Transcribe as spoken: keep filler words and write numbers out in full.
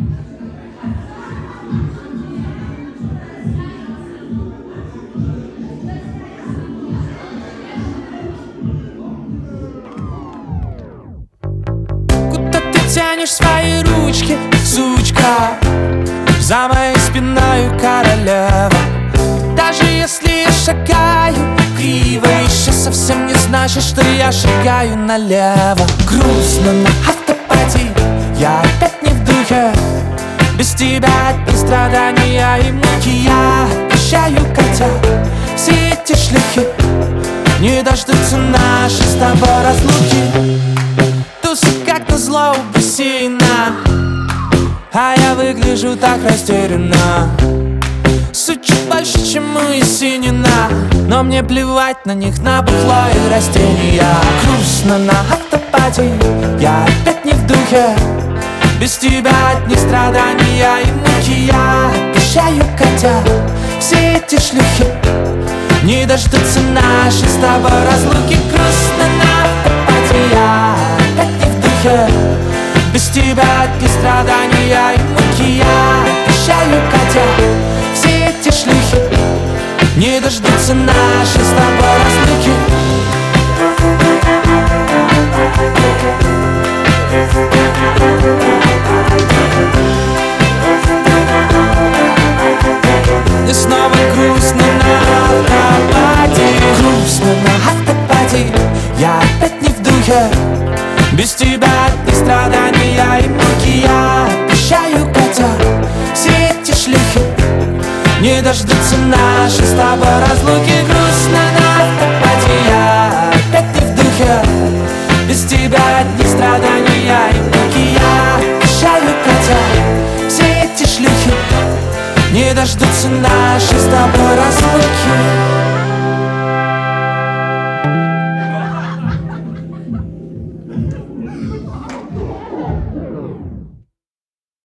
Куда ты тянешь свои ручки, сучка? За моей спиною королева. Даже если я шагаю криво, еще совсем не значит, что я шагаю налево. Грустно на автопате, я опять не в духе. Без тебя одни страдания и муки. Я обещаю, Катя, все эти шлюхи не дождутся нашей с тобой разлуки. Тусы как назло у бассейна, а я выгляжу так растерянно. Суть чуть больше, чем у Есенина, но мне плевать на них, на бухло и растения. Грустно на автопате, я опять не в духе. Без тебя одни страдания и муки. Я обещаю, Катя, все эти шлюхи не дождутся нашей с тобой разлуки. Грустно на автопате, я опять не в духе. Без тебя одни страдания и муки. Я обещаю, Катя, все эти шлюхи не дождутся нашей с тобой разлуки. И снова грустно на автопате. Грустно на автопате, я опять не в духе. Без тебя одни страдания и муки. Я обещаю, Катя, все эти шлюхи не дождутся нашей с тобой разлуки. Грустно на автопате, я опять не в духе. Без тебя одни страдания и муки. Я обещаю, Катя, все эти шлюхи не дождутся нашей с тобой разлуки.